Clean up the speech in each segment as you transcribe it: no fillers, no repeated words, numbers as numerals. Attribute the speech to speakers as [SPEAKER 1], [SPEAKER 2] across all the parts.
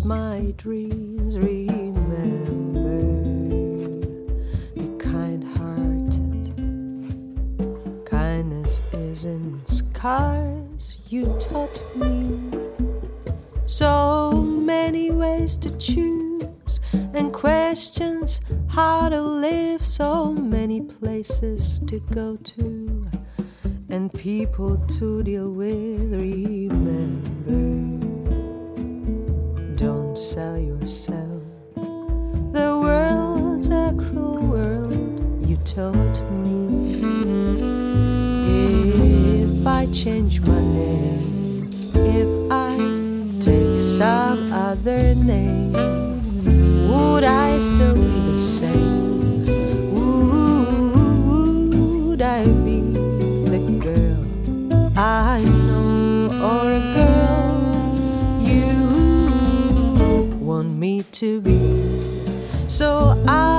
[SPEAKER 1] chase my dreams. Remember, be kind-hearted. Kindness is in scars, you taught me. So many ways to choose and questions how to live. So many places to go to and people to deal with. Remember, don't sell yourself. The world's a cruel world, you taught me. If I change my name, if I take some other name, would I still be the same? Would I be the girl I know, or a girl you want me to be? So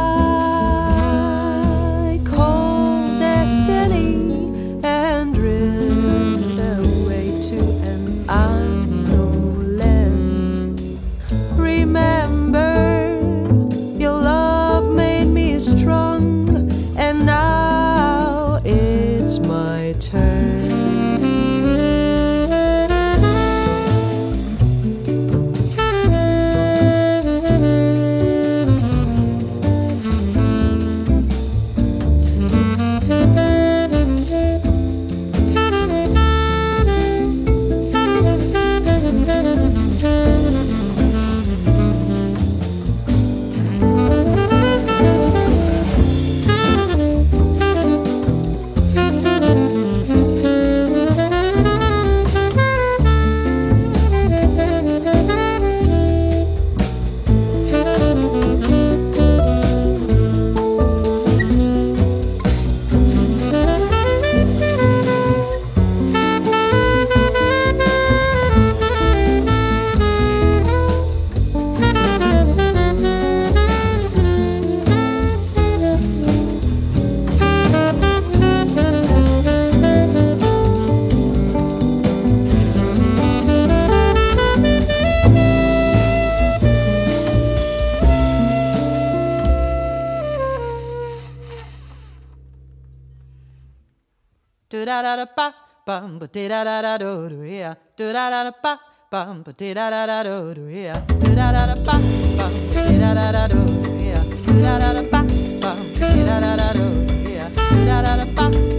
[SPEAKER 1] I call destiny and drift away to an unknown land. Remember, your love made me strong, and now it's my turn. Do da da da ba bum ba da da da do do yeah. Do da da da ba bum ba da da da do do yeah. Do da da da ba bum ba da da do yeah. Do da da da ba bum ba da da do yeah. Do da da da ba